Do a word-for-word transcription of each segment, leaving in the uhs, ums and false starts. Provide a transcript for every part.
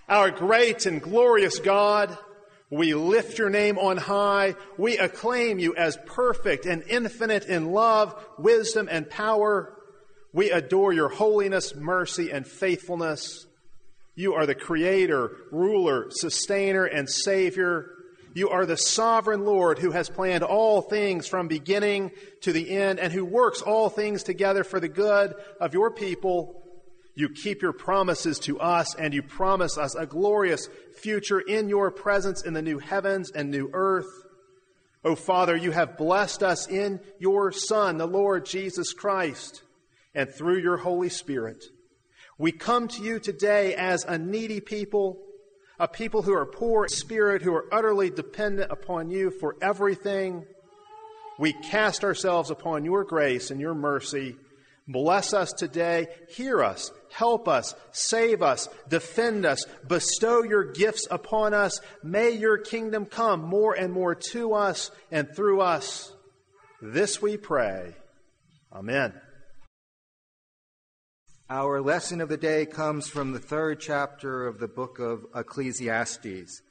Our great and glorious God, we lift your name on high. We acclaim you as perfect and infinite in love, wisdom, and power. We adore your holiness, mercy, and faithfulness. You are the Creator, ruler, sustainer, and Savior. You are the sovereign Lord who has planned all things from beginning to the end and who works all things together for the good of your people. You keep your promises to us, and you promise us a glorious future in your presence in the new heavens and new earth. O Father, you have blessed us in your Son, the Lord Jesus Christ, and through your Holy Spirit. We come to you today as a needy people, a people who are poor in spirit, who are utterly dependent upon you for everything. We cast ourselves upon your grace and your mercy. Bless us today. Hear us. Help us. Save us. Defend us. Bestow your gifts upon us. May your kingdom come more and more to us and through us. This we pray. Amen. Our lesson of the day comes from the third chapter of the book of Ecclesiastes.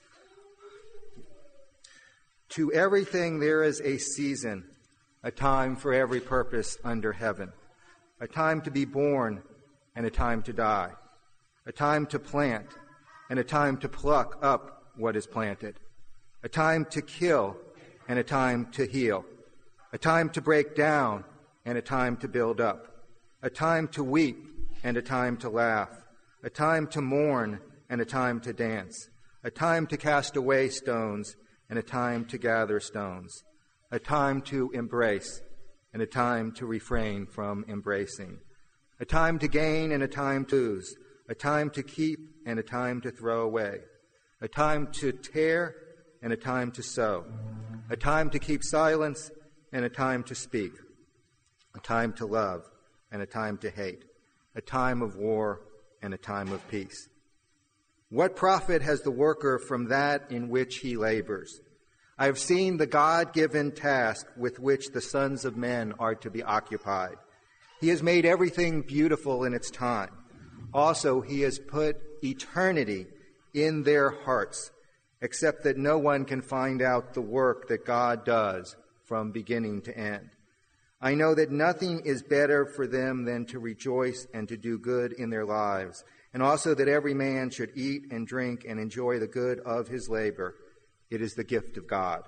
To everything there is a season, a time for every purpose under heaven, a time to be born and a time to die, a time to plant and a time to pluck up what is planted, a time to kill and a time to heal, a time to break down and a time to build up, a time to weep and a time to laugh, a time to mourn and a time to dance, a time to cast away stones and a time to gather stones, a time to embrace and a time to refrain from embracing, a time to gain and a time to lose, a time to keep and a time to throw away, a time to tear and a time to sow, a time to keep silence and a time to speak, a time to love and a time to hate, a time of war and a time of peace. What profit has the worker from that in which he labors? I have seen the God-given task with which the sons of men are to be occupied. He has made everything beautiful in its time. Also, he has put eternity in their hearts, except that no one can find out the work that God does from beginning to end. I know that nothing is better for them than to rejoice and to do good in their lives, and also that every man should eat and drink and enjoy the good of his labor. It is the gift of God.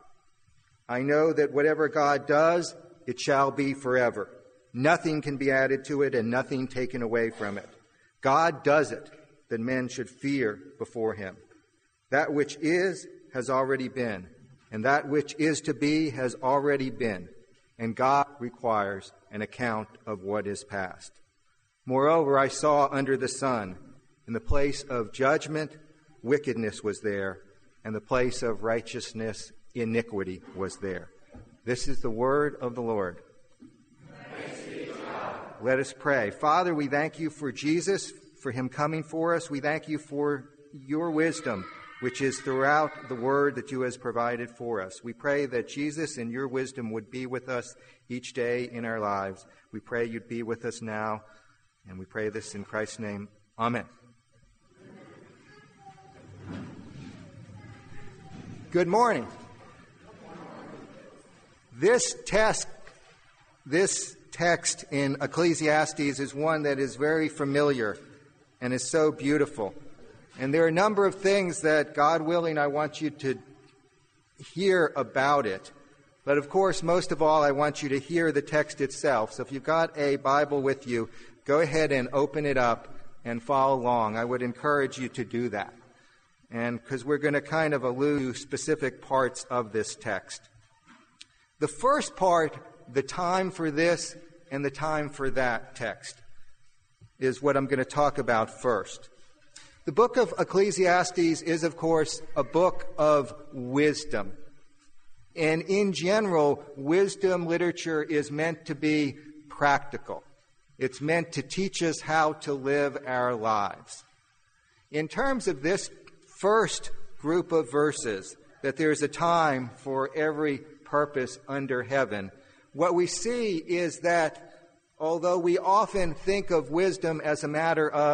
I know that whatever God does, it shall be forever. Nothing can be added to it and nothing taken away from it. God does it, that men should fear before him. That which is has already been, and that which is to be has already been. And God requires an account of what is past. Moreover, I saw under the sun, in the place of judgment, wickedness was there, and the place of righteousness, iniquity was there. This is the word of the Lord. Thanks be to God. Let us pray. Father, we thank you for Jesus, for him coming for us. We thank you for your wisdom, which is throughout the word that you has provided for us. We pray that Jesus and your wisdom would be with us each day in our lives. We pray you'd be with us now, and we pray this in Christ's name. Amen. Good morning. This text, this text in Ecclesiastes is one that is very familiar and is so beautiful. And there are a number of things that, God willing, I want you to hear about it. But of course, most of all, I want you to hear the text itself. So if you've got a Bible with you, go ahead and open it up and follow along. I would encourage you to do that. And because we're going to kind of allude to specific parts of this text. The first part, the time for this and the time for that text, is what I'm going to talk about first. The book of Ecclesiastes is, of course, a book of wisdom. And in general, wisdom literature is meant to be practical. It's meant to teach us how to live our lives. In terms of this first group of verses, that there's a time for every purpose under heaven, what we see is that although we often think of wisdom as a matter of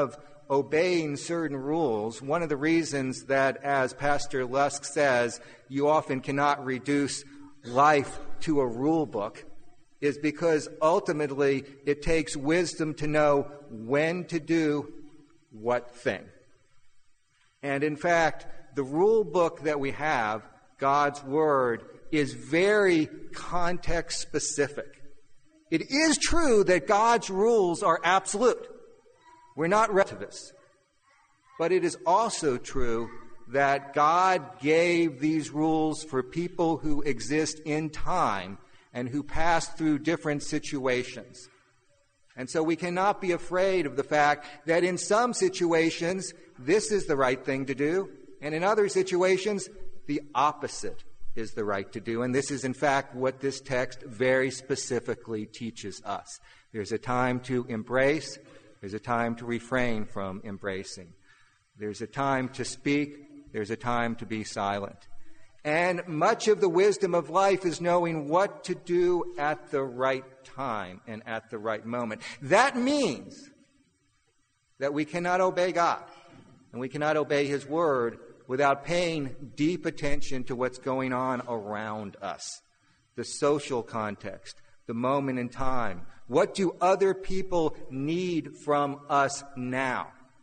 obeying certain rules, one of the reasons that, as Pastor Lusk says, you often cannot reduce life to a rule book is because ultimately it takes wisdom to know when to do what thing. And in fact, the rule book that we have, God's Word, is very context specific. It is true that God's rules are absolute. We're not relativists. But it is also true that God gave these rules for people who exist in time and who pass through different situations. And so we cannot be afraid of the fact that in some situations, this is the right thing to do, and in other situations, the opposite is the right to do. And this is, in fact, what this text very specifically teaches us. There's a time to embrace. There's a time to refrain from embracing. There's a time to speak. There's a time to be silent. And much of the wisdom of life is knowing what to do at the right time and at the right moment. That means that we cannot obey God and we cannot obey His Word without paying deep attention to what's going on around us. The social context, the moment in time. What do other people need from us now?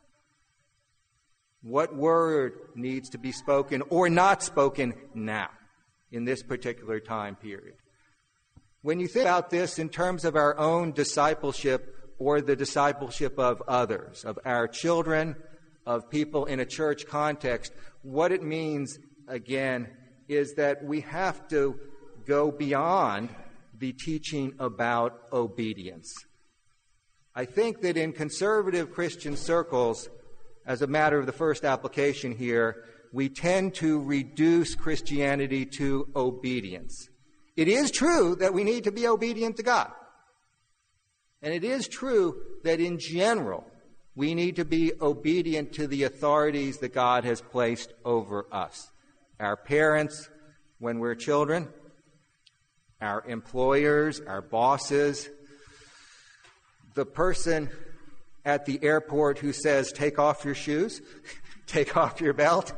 What word needs to be spoken or not spoken now in this particular time period? When you think about this in terms of our own discipleship or the discipleship of others, of our children, of people in a church context, what it means, again, is that we have to go beyond the teaching about obedience. I think that in conservative Christian circles, as a matter of the first application here, we tend to reduce Christianity to obedience. It is true that we need to be obedient to God. And it is true that in general, we need to be obedient to the authorities that God has placed over us. Our parents, when we're children, our employers, our bosses, the person at the airport who says, take off your shoes, take off your belt.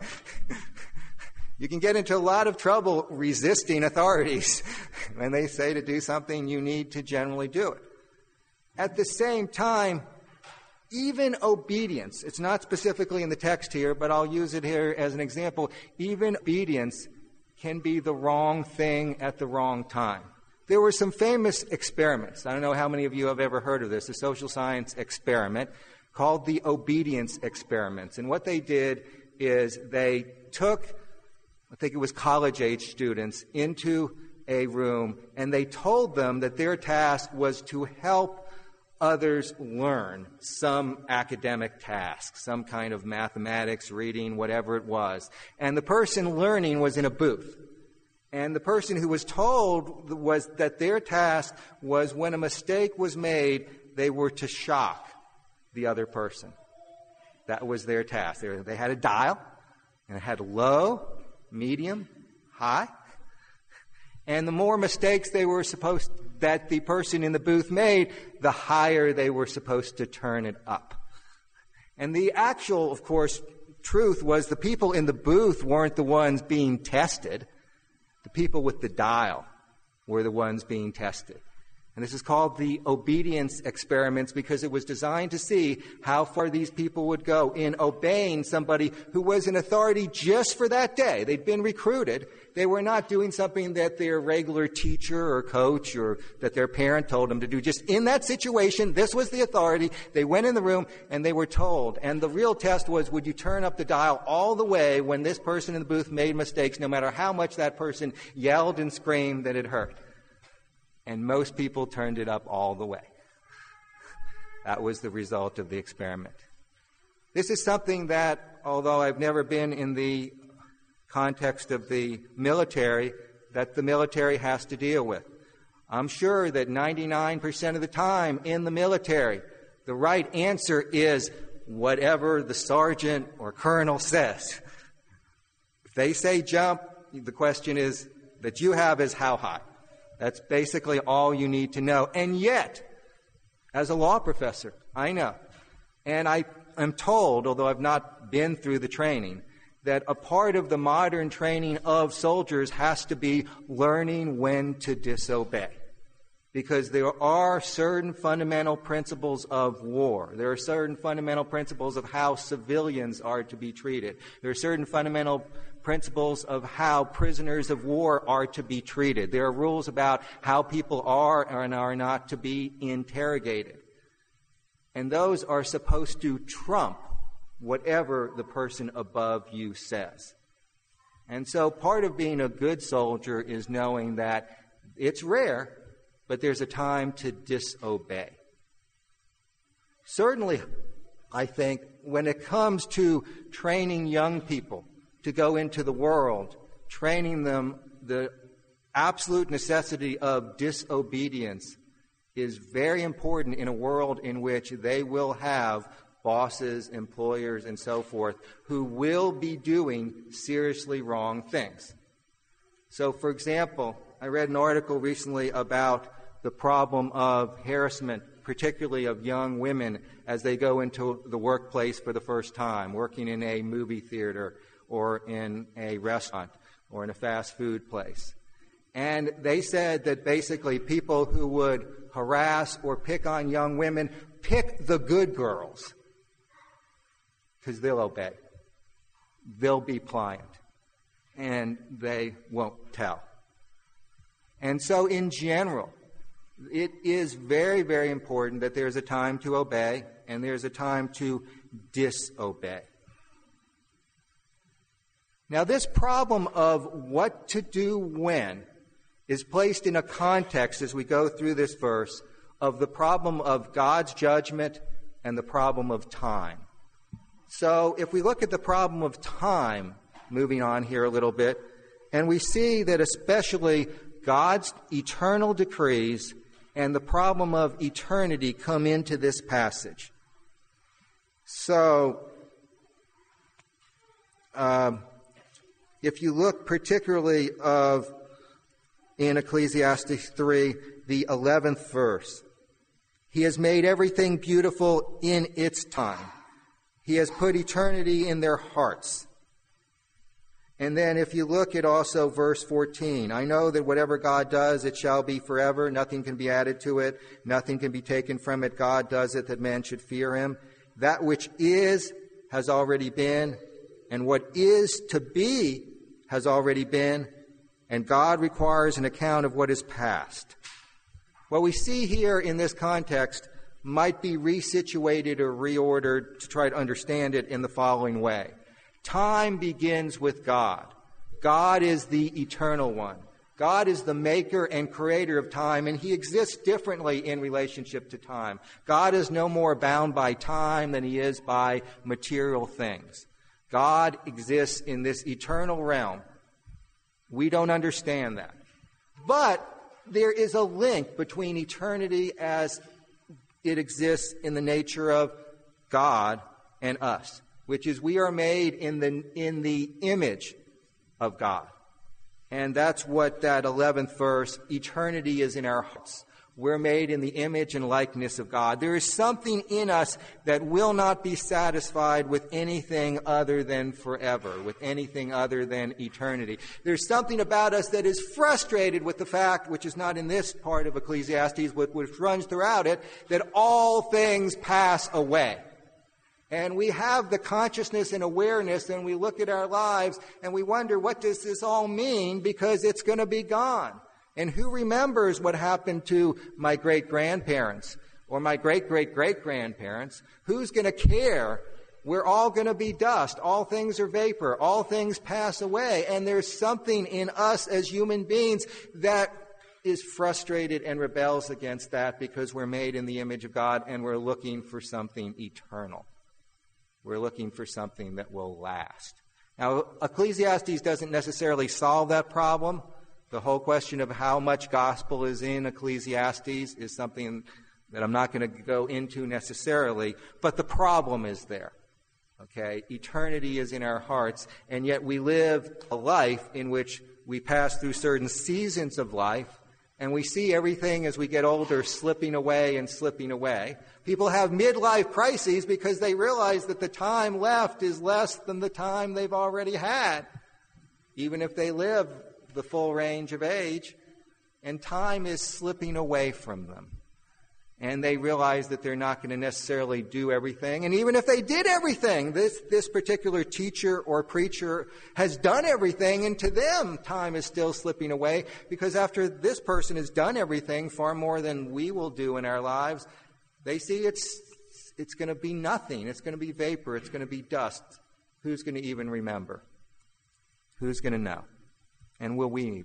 You can get into a lot of trouble resisting authorities. When they say to do something, you need to generally do it. At the same time, even obedience, it's not specifically in the text here, but I'll use it here as an example, even obedience can be the wrong thing at the wrong time. There were some famous experiments. I don't know how many of you have ever heard of this, a social science experiment called the obedience experiments. And what they did is they took, I think it was college-age students, into a room, and they told them that their task was to help others learn some academic task, some kind of mathematics, reading, whatever it was. And the person learning was in a booth. And the person who was told was that their task was when a mistake was made, they were to shock the other person. That was their task. They, were, they had a dial, and it had low, medium, high. And the more mistakes they were supposed that the person in the booth made, the higher they were supposed to turn it up. And the actual, of course, truth was the people in the booth weren't the ones being tested. The people with the dial were the ones being tested. And this is called the obedience experiments because it was designed to see how far these people would go in obeying somebody who was an authority just for that day. They'd been recruited. They were not doing something that their regular teacher or coach or that their parent told them to do. Just in that situation, this was the authority. They went in the room and they were told. And the real test was, would you turn up the dial all the way when this person in the booth made mistakes, no matter how much that person yelled and screamed that it hurt? And most people turned it up all the way. That was the result of the experiment. This is something that, although I've never been in the context of the military, that the military has to deal with. I'm sure that ninety-nine percent of the time in the military, the right answer is whatever the sergeant or colonel says. If they say jump, the question is that you have is how high. That's basically all you need to know. And yet, as a law professor, I know, and I am told, although I've not been through the training, that a part of the modern training of soldiers has to be learning when to disobey. Because there are certain fundamental principles of war. There are certain fundamental principles of how civilians are to be treated. There are certain fundamental principles of how prisoners of war are to be treated. There are rules about how people are and are not to be interrogated. And those are supposed to trump whatever the person above you says. And so part of being a good soldier is knowing that it's rare, but there's a time to disobey. Certainly, I think, when it comes to training young people to go into the world, training them the absolute necessity of disobedience is very important in a world in which they will have bosses, employers, and so forth, who will be doing seriously wrong things. So, for example, I read an article recently about the problem of harassment, particularly of young women as they go into the workplace for the first time, working in a movie theater or in a restaurant or in a fast food place. And they said that basically people who would harass or pick on young women pick the good girls because they'll obey. They'll be pliant. And they won't tell. And so in general, it is very, very important that there's a time to obey and there's a time to disobey. Now, this problem of what to do when is placed in a context as we go through this verse of the problem of God's judgment and the problem of time. So if we look at the problem of time, moving on here a little bit, and we see that especially God's eternal decrees and the problem of eternity come into this passage. So, um, if you look particularly of in Ecclesiastes three, the eleventh verse, He has made everything beautiful in its time. He has put eternity in their hearts. And then if you look at also verse fourteen, I know that whatever God does, it shall be forever. Nothing can be added to it. Nothing can be taken from it. God does it that man should fear him. That which is has already been, and what is to be has already been, and God requires an account of what is past. What we see here in this context might be resituated or reordered to try to understand it in the following way. Time begins with God. God is the eternal one. God is the maker and creator of time, and He exists differently in relationship to time. God is no more bound by time than He is by material things. God exists in this eternal realm. We don't understand that. But there is a link between eternity as it exists in the nature of God and us, which is we are made in the in the image of God. And that's what that eleventh verse, eternity is in our hearts. We're made in the image and likeness of God. There is something in us that will not be satisfied with anything other than forever, with anything other than eternity. There's something about us that is frustrated with the fact, which is not in this part of Ecclesiastes, but which runs throughout it, that all things pass away. And we have the consciousness and awareness, and we look at our lives, and we wonder, what does this all mean? Because it's going to be gone. And who remembers what happened to my great-grandparents or my great-great-great-grandparents? Who's going to care? We're all going to be dust. All things are vapor. All things pass away. And there's something in us as human beings that is frustrated and rebels against that because we're made in the image of God and we're looking for something eternal. We're looking for something that will last. Now, Ecclesiastes doesn't necessarily solve that problem. The whole question of how much gospel is in Ecclesiastes is something that I'm not going to go into necessarily, but the problem is there. Okay? Eternity is in our hearts, and yet we live a life in which we pass through certain seasons of life, And we see everything as we get older slipping away and slipping away. People have midlife crises because they realize that the time left is less than the time they've already had, even if they live the full range of age, and time is slipping away from them. And they realize that they're not going to necessarily do everything. And even if they did everything, this, this particular teacher or preacher has done everything, and to them, time is still slipping away, because after this person has done everything, far more than we will do in our lives, they see it's, it's going to be nothing. It's going to be vapor. It's going to be dust. Who's going to even remember? Who's going to know? And will we?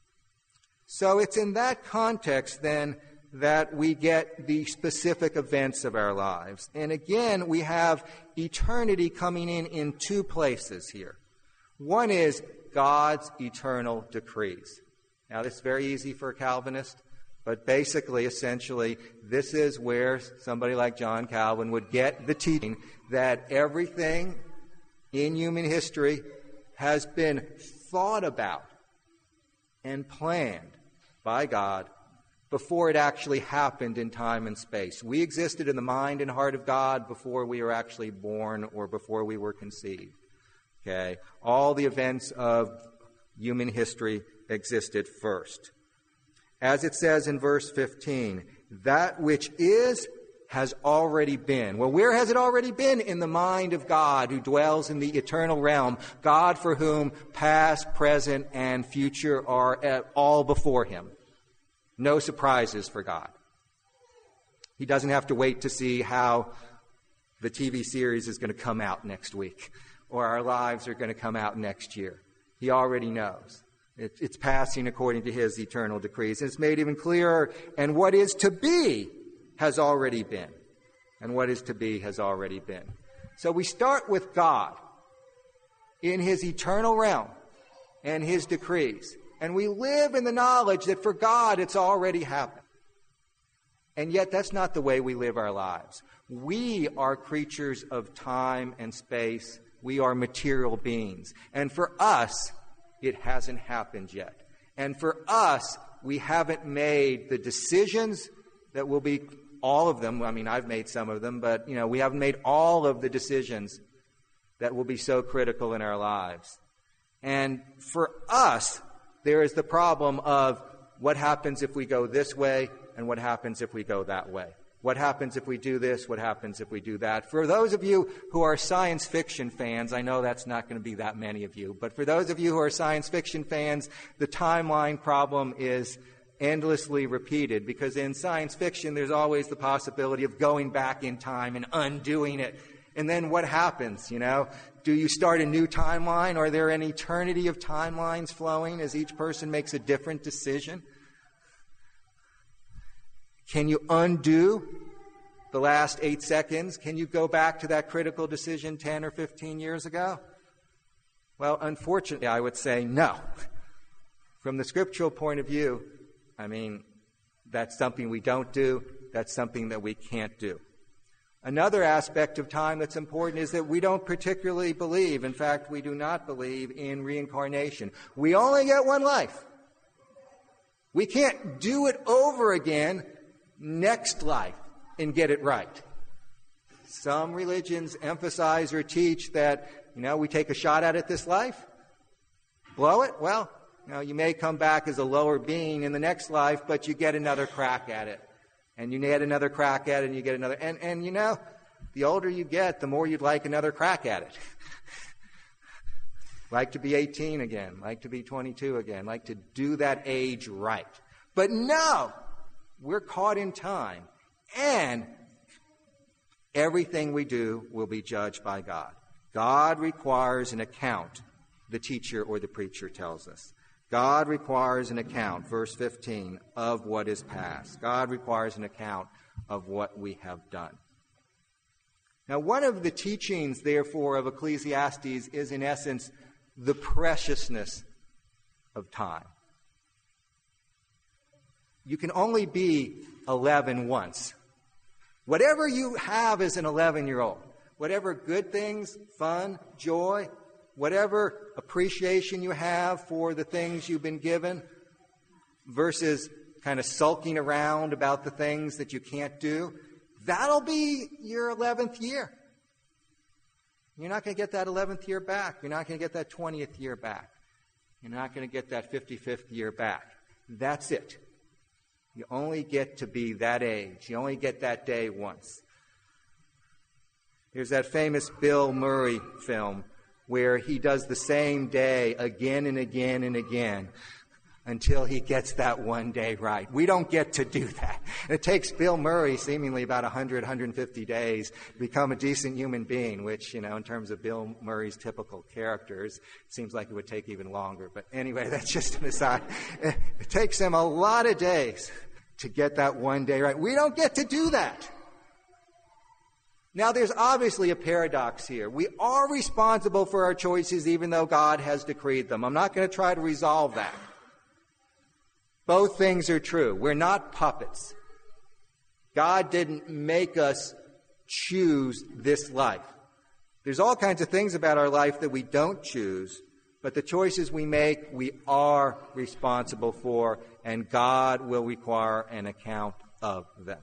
So it's in that context, then, that we get the specific events of our lives. And again, we have eternity coming in in two places here. One is God's eternal decrees. Now, this is very easy for a Calvinist, but basically, essentially, this is where somebody like John Calvin would get the teaching that everything in human history has been thought about and planned by God before it actually happened in time and space. We existed in the mind and heart of God before we were actually born or before we were conceived. Okay? All the events of human history existed first. As it says in verse fifteen, that which is has already been. Well, where has it already been? In the mind of God, who dwells in the eternal realm. God for whom past, present, and future are all before him. No surprises for God. He doesn't have to wait to see how the T V series is going to come out next week or our lives are going to come out next year. He already knows. It, it's passing according to his eternal decrees. And it's made even clearer. And what is to be has already been. And what is to be has already been. So we start with God in his eternal realm and his decrees. And we live in the knowledge that for God it's already happened. And yet that's not the way we live our lives. We are creatures of time and space. We are material beings. And for us, it hasn't happened yet. And for us, we haven't made the decisions that will be all of them. I mean, I've made some of them, but, you know, we haven't made all of the decisions that will be so critical in our lives. And for us, there is the problem of what happens if we go this way and what happens if we go that way. What happens if we do this? What happens if we do that? For those of you who are science fiction fans, I know that's not going to be that many of you, but for those of you who are science fiction fans, the timeline problem is endlessly repeated, because in science fiction there's always the possibility of going back in time and undoing it. And then what happens, you know? Do you start a new timeline? Are there an eternity of timelines flowing as each person makes a different decision? Can you undo the last eight seconds? Can you go back to that critical decision ten or fifteen years ago? Well, unfortunately, I would say no. From the scriptural point of view, I mean, that's something we don't do. That's something that we can't do. Another aspect of time that's important is that we don't particularly believe, in fact, we do not believe in reincarnation. We only get one life. We can't do it over again next life and get it right. Some religions emphasize or teach that, you know, we take a shot at it this life, blow it, well, you know, you may come back as a lower being in the next life, but you get another crack at it. And you get another crack at it, and you get another. And, and you know, the older you get, the more you'd like another crack at it. Like to be eighteen again, like to be twenty-two again, like to do that age right. But no, we're caught in time. And everything we do will be judged by God. God requires an account, the teacher or the preacher tells us. God requires an account, verse fifteen, of what is past. God requires an account of what we have done. Now, one of the teachings, therefore, of Ecclesiastes is, in essence, the preciousness of time. You can only be eleven once. Whatever you have as an eleven-year-old, whatever good things, fun, joy, whatever appreciation you have for the things you've been given versus kind of sulking around about the things that you can't do, that'll be your eleventh year. You're not going to get that eleventh year back. You're not going to get that twentieth year back. You're not going to get that fifty-fifth year back. That's it. You only get to be that age. You only get that day once. There's that famous Bill Murray film where he does the same day again and again and again until he gets that one day right. We don't get to do that. It takes Bill Murray seemingly about one hundred, one hundred fifty days to become a decent human being, which, you know, in terms of Bill Murray's typical characters, it seems like it would take even longer. But anyway, that's just an aside. It takes him a lot of days to get that one day right. We don't get to do that. Now, there's obviously a paradox here. We are responsible for our choices even though God has decreed them. I'm not going to try to resolve that. Both things are true. We're not puppets. God didn't make us choose this life. There's all kinds of things about our life that we don't choose, but the choices we make, we are responsible for, and God will require an account of them.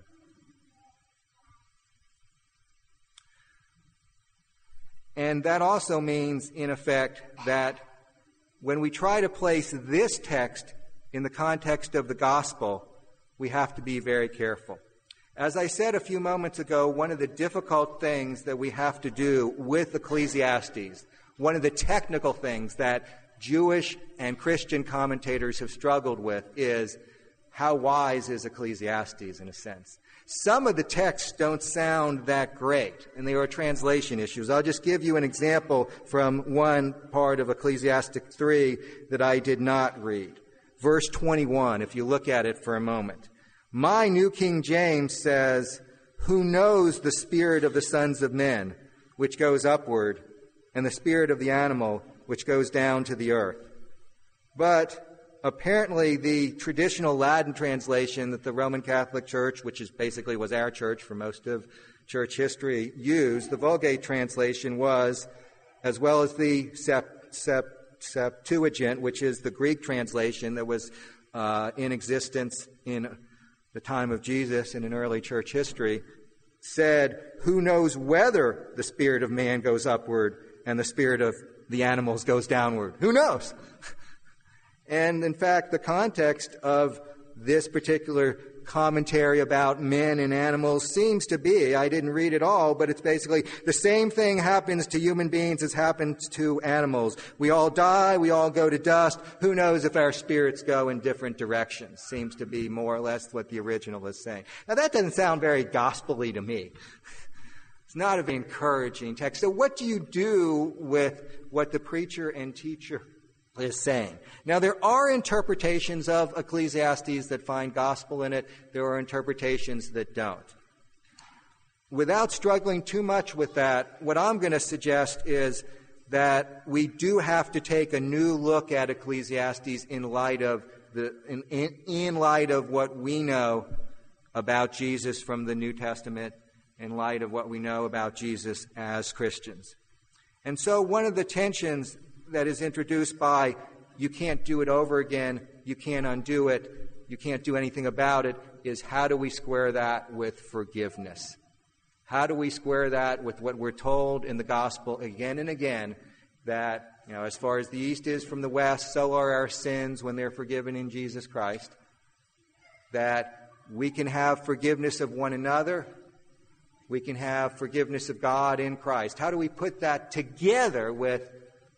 And that also means, in effect, that when we try to place this text in the context of the gospel, we have to be very careful. As I said a few moments ago, one of the difficult things that we have to do with Ecclesiastes, one of the technical things that Jewish and Christian commentators have struggled with, is how wise is Ecclesiastes, in a sense. Some of the texts don't sound that great, and there are translation issues. I'll just give you an example from one part of Ecclesiastes three that I did not read. Verse twenty-one, if you look at it for a moment. My New King James says, who knows the spirit of the sons of men, which goes upward, and the spirit of the animal, which goes down to the earth. But apparently the traditional Latin translation that the Roman Catholic Church, which is basically was our church for most of church history, used, the Vulgate translation was, as well as the Sept, Sept, Septuagint, which is the Greek translation that was uh, in existence in the time of Jesus and in early church history, said, who knows whether the spirit of man goes upward and the spirit of the animals goes downward? Who knows? And in fact, the context of this particular commentary about men and animals seems to be, I didn't read it all, but it's basically the same thing happens to human beings as happens to animals. We all die, we all go to dust. Who knows if our spirits go in different directions? Seems to be more or less what the original is saying. Now that doesn't sound very gospel-y to me. It's not a very encouraging text. So what do you do with what the preacher and teacher is saying? Now, there are interpretations of Ecclesiastes that find gospel in it. There are interpretations that don't. Without struggling too much with that, what I'm going to suggest is that we do have to take a new look at Ecclesiastes in light of the in, in, in light of what we know about Jesus from the New Testament, in light of what we know about Jesus as Christians. And so one of the tensions that is introduced by you can't do it over again, you can't undo it, you can't do anything about it, is how do we square that with forgiveness? How do we square that with what we're told in the gospel again and again, that, you know, as far as the east is from the west, so are our sins when they're forgiven in Jesus Christ, that we can have forgiveness of one another, we can have forgiveness of God in Christ. How do we put that together with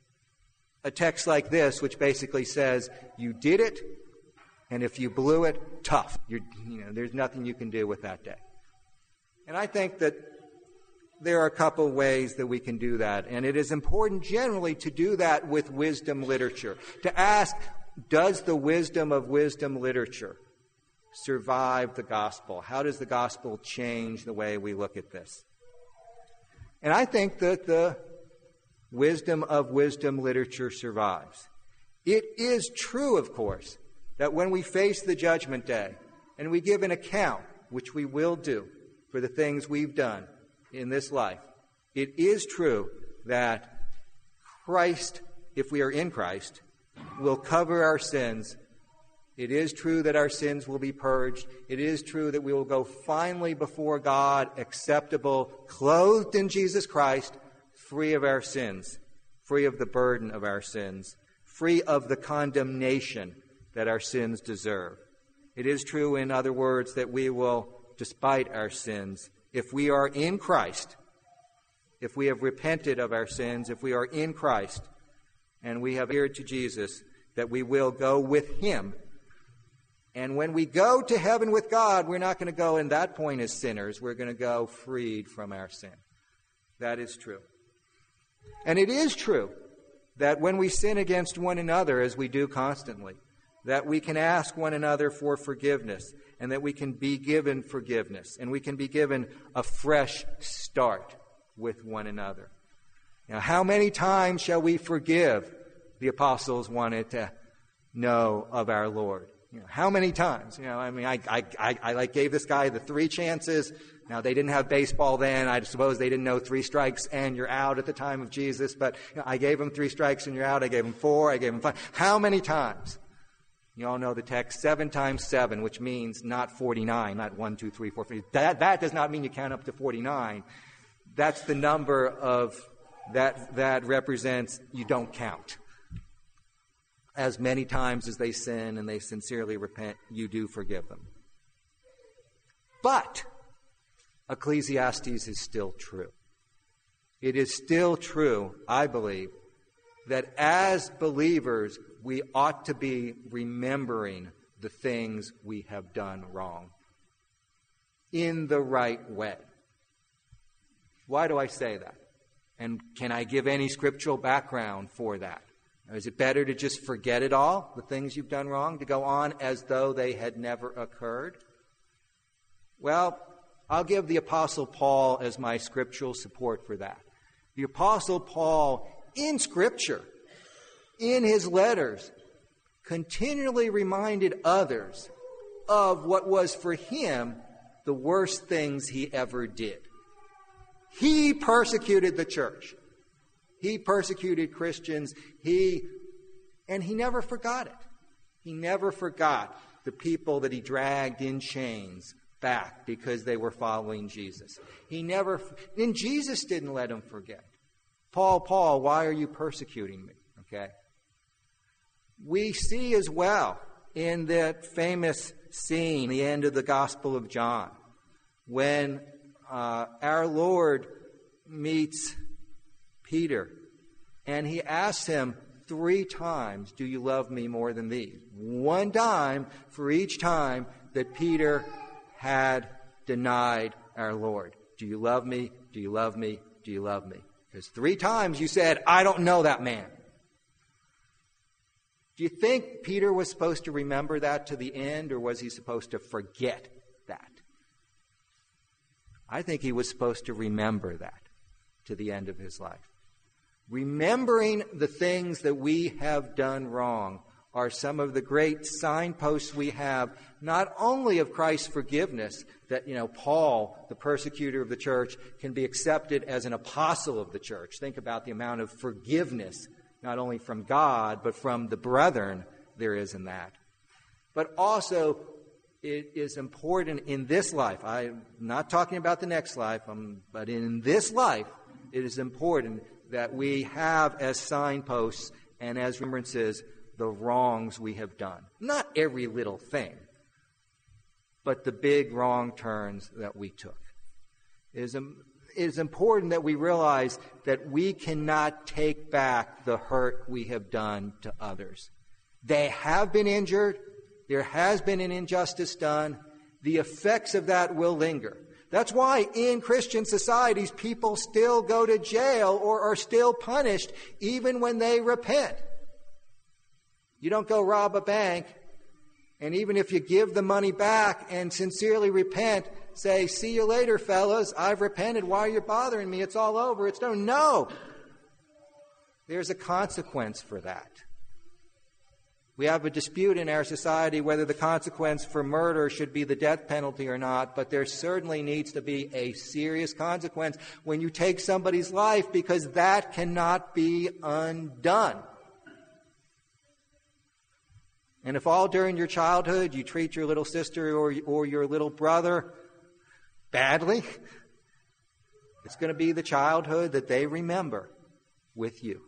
a text like this, which basically says, you did it, and if you blew it, tough. You're, you know, there's nothing you can do with that day. And I think that there are a couple ways that we can do that. And it is important generally to do that with wisdom literature. To ask, does the wisdom of wisdom literature survive the gospel? How does the gospel change the way we look at this? And I think that the wisdom of wisdom literature survives. It is true, of course, that when we face the judgment day and we give an account, which we will do for the things we've done in this life, it is true that Christ, if we are in Christ, will cover our sins It is true that our sins will be purged. It is true that we will go finally before God, acceptable, clothed in Jesus Christ, free of our sins, free of the burden of our sins, free of the condemnation that our sins deserve. It is true, in other words, that we will, despite our sins, if we are in Christ, if we have repented of our sins, if we are in Christ, and we have adhered to Jesus, that we will go with Him. And when we go to heaven with God, we're not going to go in that point as sinners. We're going to go freed from our sin. That is true. And it is true that when we sin against one another, as we do constantly, that we can ask one another for forgiveness, and that we can be given forgiveness, and we can be given a fresh start with one another. Now, how many times shall we forgive? The apostles wanted to know of our Lord. You know, how many times? You know, I mean, I, I, I, I like gave this guy the three chances. Now, they didn't have baseball then. I suppose they didn't know three strikes and you're out at the time of Jesus. But you know, I gave him three strikes and you're out. I gave him four. I gave him five. How many times? You all know the text, seven times seven, which means not forty-nine, not one, two, three, four, five. That, that does not mean you count up to forty-nine. That's the number of that that represents you don't count. As many times as they sin and they sincerely repent, you do forgive them. But Ecclesiastes is still true. It is still true, I believe, that as believers, we ought to be remembering the things we have done wrong in the right way. Why do I say that? And can I give any scriptural background for that? Is it better to just forget it all, the things you've done wrong, to go on as though they had never occurred? Well, I'll give the Apostle Paul as my scriptural support for that. The Apostle Paul, in Scripture, in his letters, continually reminded others of what was for him the worst things he ever did. He persecuted the church. He persecuted Christians. He, and he never forgot it. He never forgot the people that he dragged in chains back because they were following Jesus. He never, and Jesus didn't let him forget. Paul, Paul, why are you persecuting me? Okay. We see as well in that famous scene, the end of the Gospel of John, when uh, our Lord meets Peter, and he asks him three times, do you love me more than these? One time for each time that Peter had denied our Lord. Do you love me? Do you love me? Do you love me? Because three times you said, I don't know that man. Do you think Peter was supposed to remember that to the end, or was he supposed to forget that? I think he was supposed to remember that to the end of his life. Remembering the things that we have done wrong are some of the great signposts we have, not only of Christ's forgiveness, that, you know, Paul, the persecutor of the church, can be accepted as an apostle of the church. Think about the amount of forgiveness, not only from God, but from the brethren there is in that. But also, it is important in this life. I'm not talking about the next life, um, but in this life, it is important that we have as signposts and as remembrances the wrongs we have done. Not every little thing, but the big wrong turns that we took. It is, it is important that we realize that we cannot take back the hurt we have done to others. They have been injured. There has been an injustice done. The effects of that will linger. That's why in Christian societies, people still go to jail or are still punished even when they repent. You don't go rob a bank, and even if you give the money back and sincerely repent, say, see you later, fellas, I've repented, why are you bothering me? It's all over, it's done. No! There's a consequence for that. We have a dispute in our society whether the consequence for murder should be the death penalty or not, but there certainly needs to be a serious consequence when you take somebody's life, because that cannot be undone. And if all during your childhood you treat your little sister or, or your little brother badly, it's going to be the childhood that they remember with you.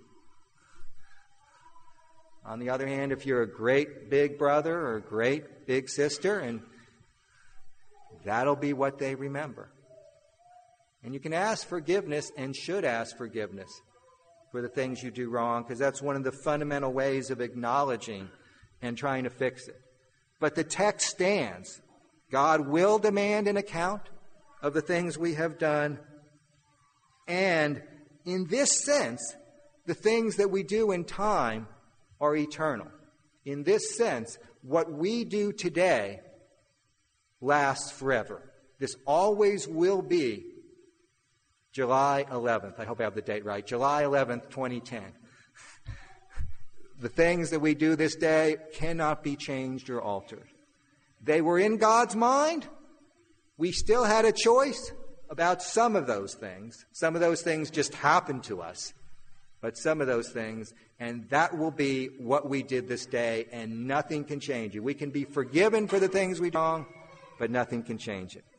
On the other hand, if you're a great big brother or a great big sister, and that'll be what they remember. And you can ask forgiveness and should ask forgiveness for the things you do wrong, because that's one of the fundamental ways of acknowledging and trying to fix it. But the text stands. God will demand an account of the things we have done. And in this sense, the things that we do in time are eternal. In this sense, what we do today lasts forever. This always will be July eleventh. I hope I have the date right. July eleventh, twenty ten. The things that we do this day cannot be changed or altered. They were in God's mind. We still had a choice about some of those things. Some of those things just happened to us. But some of those things, and that will be what we did this day, and nothing can change it. We can be forgiven for the things we do wrong, but nothing can change it.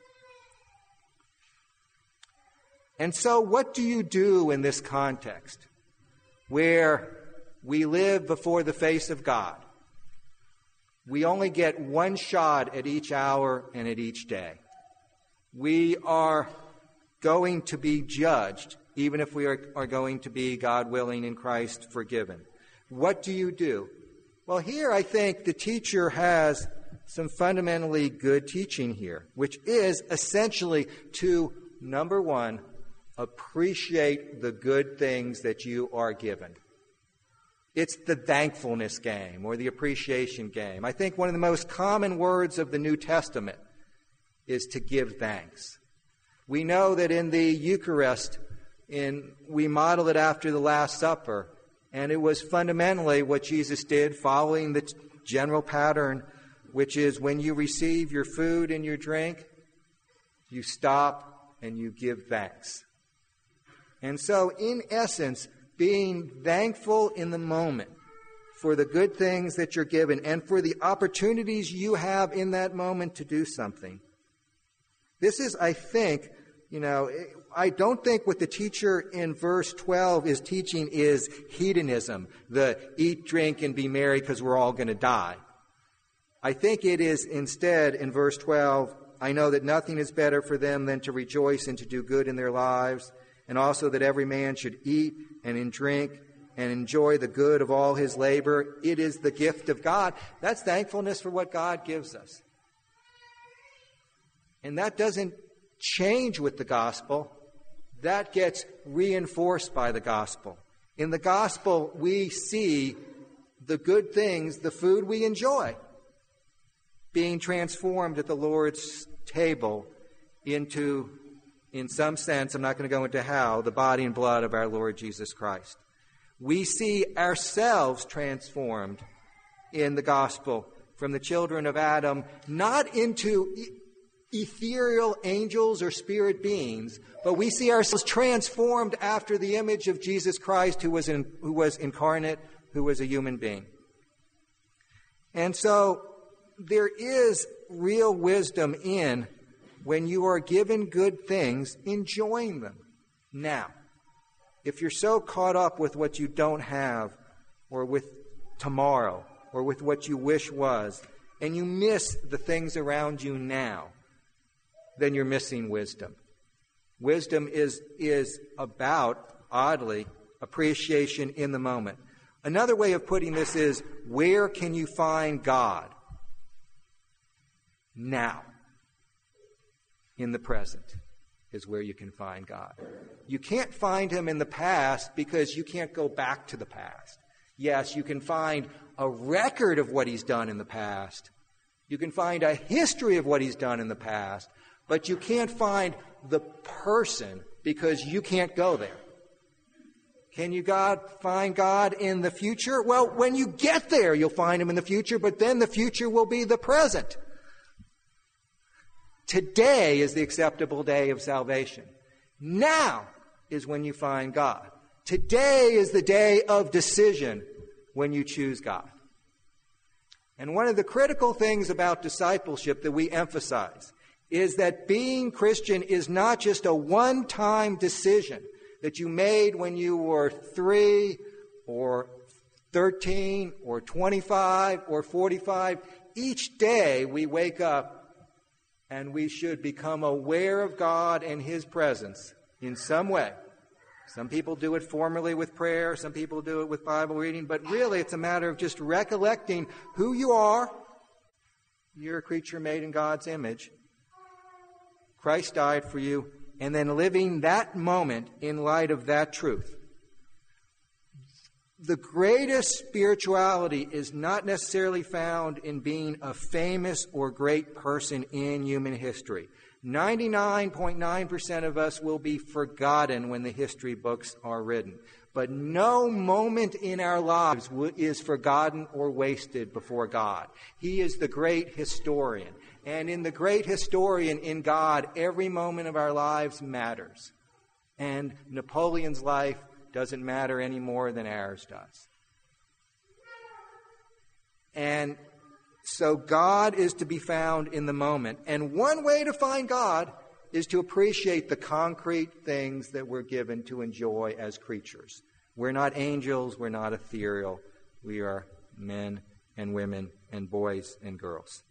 And so what do you do in this context where we live before the face of God? We only get one shot at each hour and at each day. We are going to be judged, even if we are, are going to be, God willing, in Christ forgiven. What do you do? Well, here I think the teacher has some fundamentally good teaching here, which is essentially to, number one, appreciate the good things that you are given. It's the thankfulness game or the appreciation game. I think one of the most common words of the New Testament is to give thanks. We know that in the Eucharist, in, we model it after the Last Supper, and it was fundamentally what Jesus did, following the t- general pattern, which is when you receive your food and your drink, you stop and you give thanks. And so, in essence, being thankful in the moment for the good things that you're given and for the opportunities you have in that moment to do something. This is, I think, you know, I don't think what the teacher in verse twelve is teaching is hedonism, the eat, drink, and be merry because we're all going to die. I think it is instead, in verse twelve, I know that nothing is better for them than to rejoice and to do good in their lives, and also that every man should eat and drink and enjoy the good of all his labor. It is the gift of God. That's thankfulness for what God gives us. And that doesn't change with the gospel. That gets reinforced by the gospel. In the gospel, we see the good things, the food we enjoy, being transformed at the Lord's table into, in some sense, I'm not going to go into how, the body and blood of our Lord Jesus Christ. We see ourselves transformed in the gospel from the children of Adam, not into ethereal angels or spirit beings, but we see ourselves transformed after the image of Jesus Christ, who was in, who was incarnate, who was a human being. And so there is real wisdom in, when you are given good things, enjoying them now. If you're so caught up with what you don't have, or with tomorrow, or with what you wish was, and you miss the things around you now, then you're missing wisdom. Wisdom is, is about, oddly, appreciation in the moment. Another way of putting this is, where can you find God? Now. In the present is where you can find God. You can't find him in the past because you can't go back to the past. Yes, you can find a record of what he's done in the past. You can find a history of what he's done in the past. But you can't find the person because you can't go there. Can you God find God in the future? Well, when you get there, you'll find him in the future, but then the future will be the present. Today is the acceptable day of salvation. Now is when you find God. Today is the day of decision when you choose God. And one of the critical things about discipleship that we emphasize is that being Christian is not just a one-time decision that you made when you were three or thirteen or twenty-five or forty-five. Each day we wake up and we should become aware of God and His presence in some way. Some people do it formally with prayer, some people do it with Bible reading, but really it's a matter of just recollecting who you are. You're a creature made in God's image. Christ died for you, and then living that moment in light of that truth. The greatest spirituality is not necessarily found in being a famous or great person in human history. ninety-nine point nine percent of us will be forgotten when the history books are written. But no moment in our lives is forgotten or wasted before God. He is the great historian. And in the great historian, in God, every moment of our lives matters. And Napoleon's life doesn't matter any more than ours does. And so God is to be found in the moment. And one way to find God is to appreciate the concrete things that we're given to enjoy as creatures. We're not angels, we're not ethereal. We are men and women and boys and girls.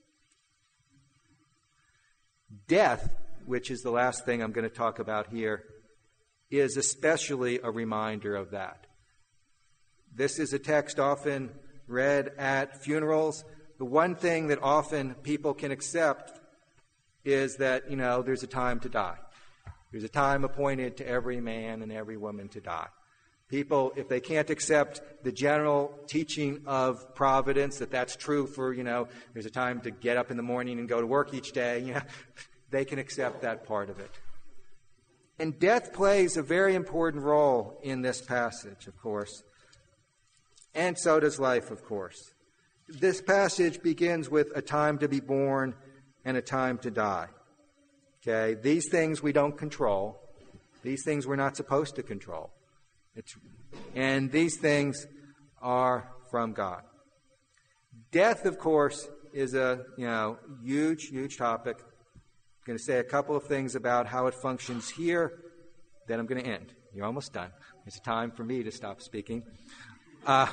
Death, which is the last thing I'm going to talk about here, is especially a reminder of that. This is a text often read at funerals. The one thing that often people can accept is that, you know, there's a time to die. There's a time appointed to every man and every woman to die. People, if they can't accept the general teaching of providence, that that's true for, you know, there's a time to get up in the morning and go to work each day, you know, they can accept that part of it. And death plays a very important role in this passage, of course. And so does life, of course. This passage begins with a time to be born and a time to die. Okay? These things we don't control. These things we're not supposed to control. It's, and these things are from God. Death, of course, is a, you know, huge, huge topic. I'm going to say a couple of things about how it functions here, then I'm going to end. You're almost done. It's time for me to stop speaking. Uh,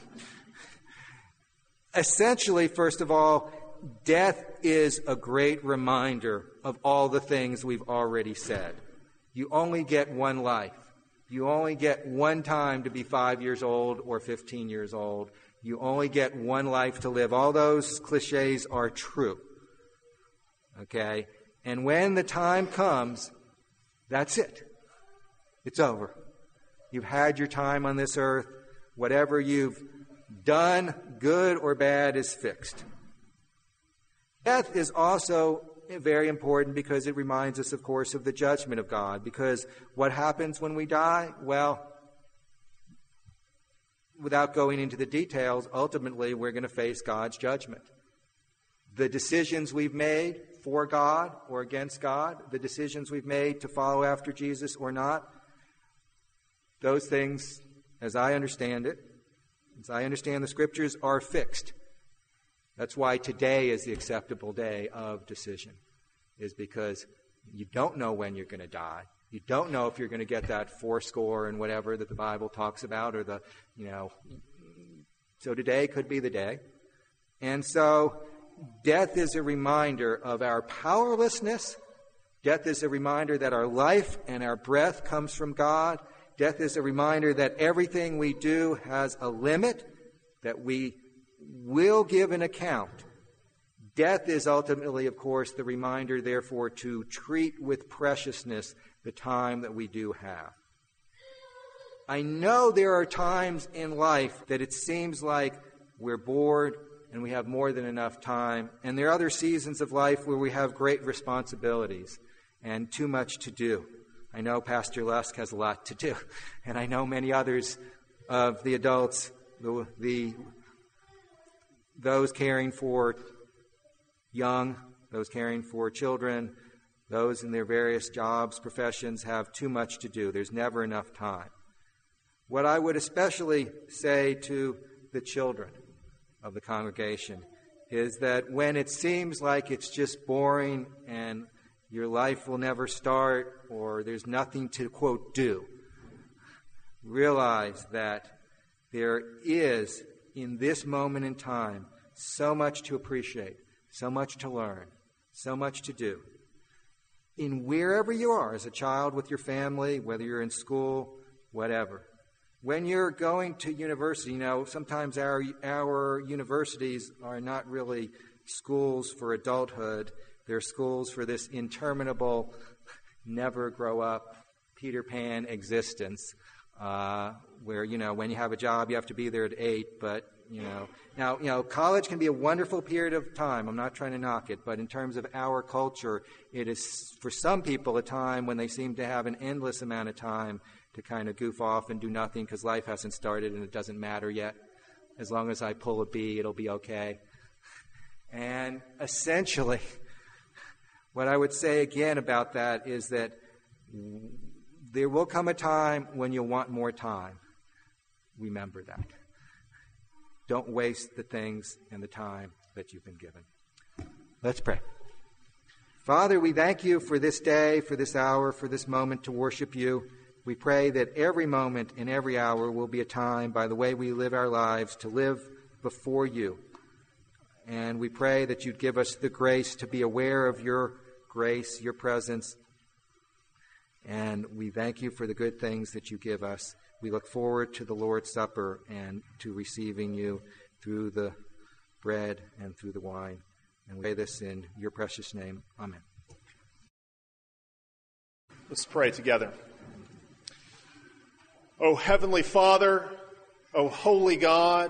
essentially, first of all, death is a great reminder of all the things we've already said. You only get one life. You only get one time to be five years old or fifteen years old. You only get one life to live. All those cliches are true. Okay? And when the time comes, that's it. It's over. You've had your time on this earth. Whatever you've done, good or bad, is fixed. Death is also very important because it reminds us, of course, of the judgment of God. Because what happens when we die? Well, without going into the details, ultimately we're going to face God's judgment. The decisions we've made for God or against God, the decisions we've made to follow after Jesus or not, those things, as I understand it, as I understand the Scriptures, are fixed. That's why today is the acceptable day of decision, is because you don't know when you're going to die. You don't know if you're going to get that four score and whatever that the Bible talks about, or the, you know, so today could be the day. And so death is a reminder of our powerlessness. Death is a reminder that our life and our breath comes from God. Death is a reminder that everything we do has a limit, that we will give an account. Death is ultimately, of course, the reminder, therefore, to treat with preciousness the time that we do have. I know there are times in life that it seems like we're bored and we have more than enough time, and there are other seasons of life where we have great responsibilities and too much to do. I know Pastor Lusk has a lot to do, and I know many others of the adults, the, the those caring for young, those caring for children, those in their various jobs, professions, have too much to do. There's never enough time. What I would especially say to the children, of the congregation, is that when it seems like it's just boring and your life will never start or there's nothing to, quote, do, realize that there is, in this moment in time, so much to appreciate, so much to learn, so much to do. In wherever you are, as a child with your family, whether you're in school, whatever. When you're going to university, you know, sometimes our our universities are not really schools for adulthood. They're schools for this interminable, never grow up, Peter Pan existence, uh, where, you know, when you have a job, you have to be there at eight, but, you know. Now, you know, college can be a wonderful period of time. I'm not trying to knock it, but in terms of our culture, it is, for some people, a time when they seem to have an endless amount of time to kind of goof off and do nothing because life hasn't started and it doesn't matter yet. As long as I pull a B, it'll be okay. And essentially, what I would say again about that is that there will come a time when you'll want more time. Remember that. Don't waste the things and the time that you've been given. Let's pray. Father, we thank you for this day, for this hour, for this moment to worship you. We pray that every moment and every hour will be a time, by the way we live our lives, to live before you. And we pray that you'd give us the grace to be aware of your grace, your presence. And we thank you for the good things that you give us. We look forward to the Lord's Supper and to receiving you through the bread and through the wine. And we pray this in your precious name. Amen. Let's pray together. O Heavenly Father, O Holy God,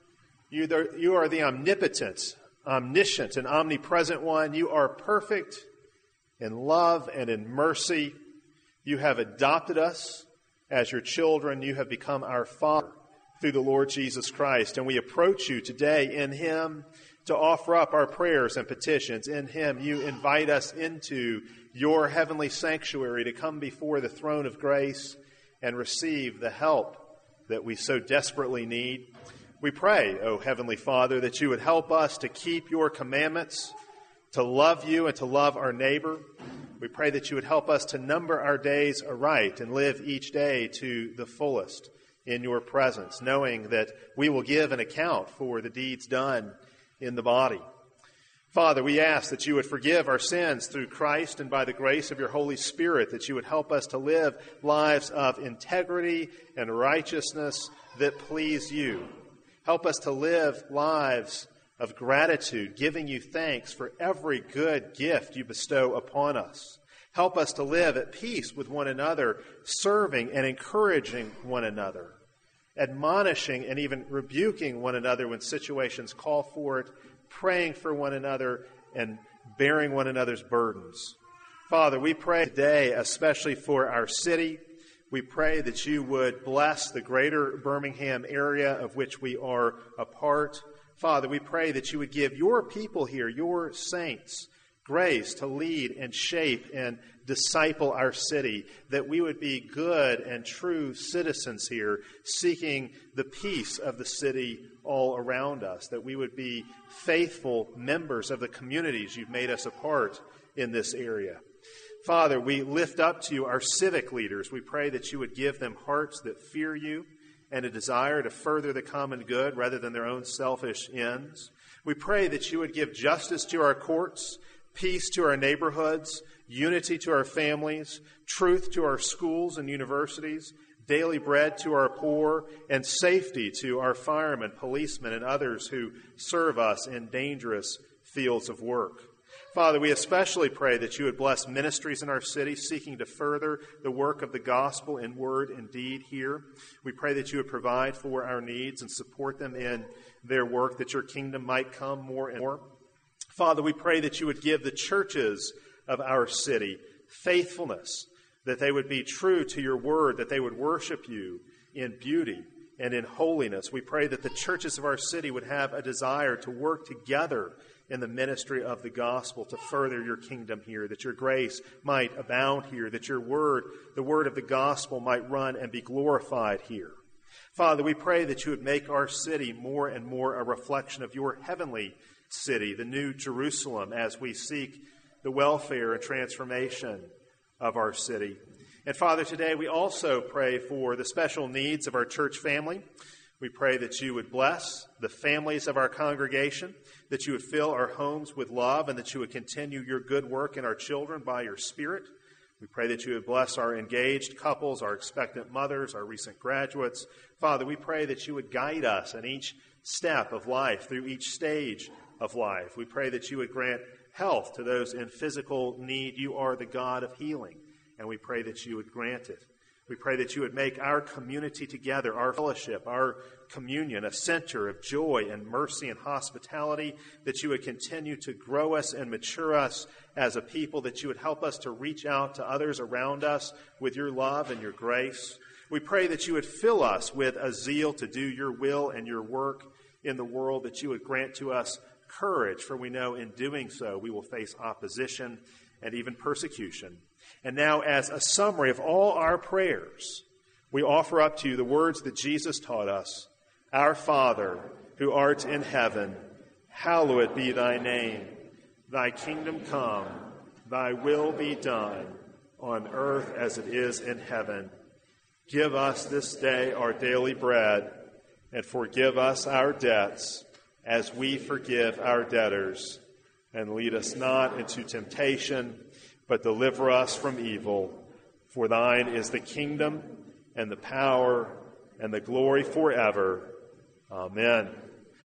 you, the, you are the omnipotent, omniscient, and omnipresent one. You are perfect in love and in mercy. You have adopted us as your children. You have become our Father through the Lord Jesus Christ. And we approach you today in Him to offer up our prayers and petitions. In Him, you invite us into your heavenly sanctuary to come before the throne of grace and receive the help that we so desperately need. We pray, O Heavenly Father, that you would help us to keep your commandments, to love you and to love our neighbor. We pray that you would help us to number our days aright and live each day to the fullest in your presence, knowing that we will give an account for the deeds done in the body. Father, we ask that you would forgive our sins through Christ and by the grace of your Holy Spirit, that you would help us to live lives of integrity and righteousness that please you. Help us to live lives of gratitude, giving you thanks for every good gift you bestow upon us. Help us to live at peace with one another, serving and encouraging one another, admonishing and even rebuking one another when situations call for it, praying for one another, and bearing one another's burdens. Father, we pray today, especially for our city. We pray that you would bless the greater Birmingham area of which we are a part. Father, we pray that you would give your people here, your saints, grace to lead and shape and disciple our city, that we would be good and true citizens here, seeking the peace of the city all around us, that we would be faithful members of the communities you've made us a part in this area. Father, we lift up to you our civic leaders. We pray that you would give them hearts that fear you and a desire to further the common good rather than their own selfish ends. We pray that you would give justice to our courts, peace to our neighborhoods, unity to our families, truth to our schools and universities, daily bread to our poor, and safety to our firemen, policemen, and others who serve us in dangerous fields of work. Father, we especially pray that you would bless ministries in our city seeking to further the work of the gospel in word and deed here. We pray that you would provide for our needs and support them in their work, that your kingdom might come more and more. Father, we pray that you would give the churches of our city faithfulness, that they would be true to your word, that they would worship you in beauty and in holiness. We pray that the churches of our city would have a desire to work together in the ministry of the gospel to further your kingdom here, that your grace might abound here, that your word, the word of the gospel, might run and be glorified here. Father, we pray that you would make our city more and more a reflection of your heavenly city, the New Jerusalem, as we seek the welfare and transformation of our city. And Father, today we also pray for the special needs of our church family. We pray that you would bless the families of our congregation, that you would fill our homes with love, and that you would continue your good work in our children by your Spirit. We pray that you would bless our engaged couples, our expectant mothers, our recent graduates. Father, we pray that you would guide us in each step of life, through each stage of life. We pray that you would grant health to those in physical need. You are the God of healing, and we pray that you would grant it. We pray that you would make our community together, our fellowship, our communion, a center of joy and mercy and hospitality, that you would continue to grow us and mature us as a people, that you would help us to reach out to others around us with your love and your grace. We pray that you would fill us with a zeal to do your will and your work in the world, that you would grant to us courage, for we know in doing so we will face opposition and even persecution. And now, as a summary of all our prayers, we offer up to you the words that Jesus taught us. Our Father, who art in heaven, hallowed be thy name. Thy kingdom come, thy will be done, on earth as it is in heaven. Give us this day our daily bread, and forgive us our debts, as we forgive our debtors. And lead us not into temptation, but deliver us from evil. For thine is the kingdom, and the power, and the glory forever. Amen.